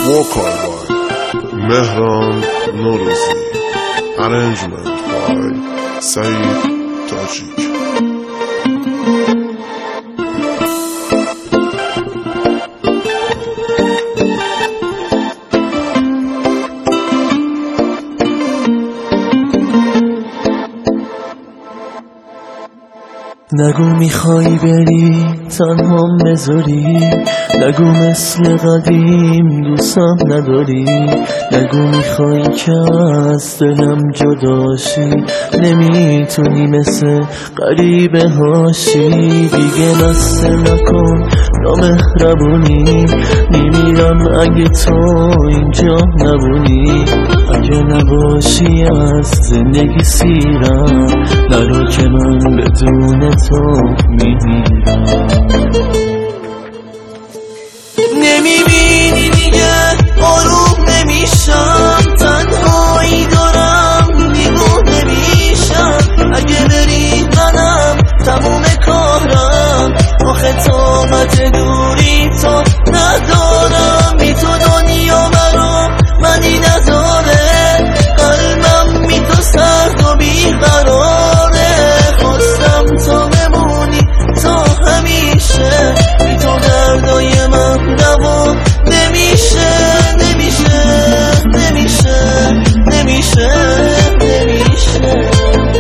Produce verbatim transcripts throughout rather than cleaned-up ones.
vocal by Mehran Norouzi, arrangement by Saeed Tajik. نگو میخوای بری تنهام بذاری، نگو مثل قدیم دوستم نداری، نگو میخوای که از دلم جداشی، نمیتونی مثل غریبه هاشی. دیگه لسته نکن نامهربونی، میمیرم اگه تو اینجا نبونی. اگه نباشی از زندگی سیرم، نرو که من بدون تو میمیرم. نمیبینی دیگه آروم نمیشم، تنهایی دارم دیوونه میشم. اگه بری منم تموم کارم، آخه طاقت دوری تو ندارم. بی تو دنیا برام منی نداره، قلبم بی تو سرد و بیقراره. خواستم تو بمونی تا همیشه، بی تو دردای من دوا نمیشه نمیشه نمیشه نمیشه نمیشه.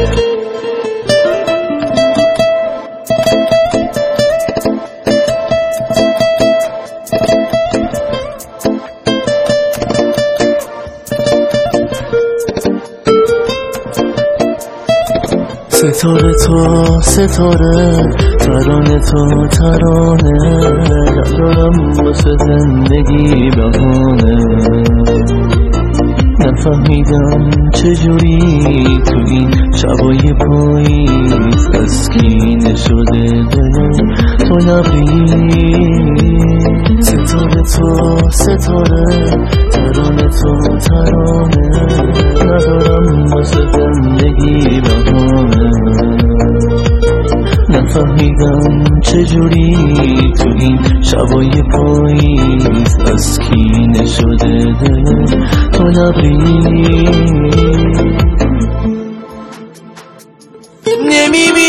ستاره تو ستاره، ترانه تو ترانه، ندارم واسه زندگی بهانه. نفهمیدم چجوری تو این شبای پاییز تسکین شده دلم تو لبریز. ستاره تو ستاره، ترانه تو ترانه، ندارم واسه زندگی بهانه. نفهمیدم چجوری تو این شبای پاییز تسکین شده دلم تو لبریز. نمیبینی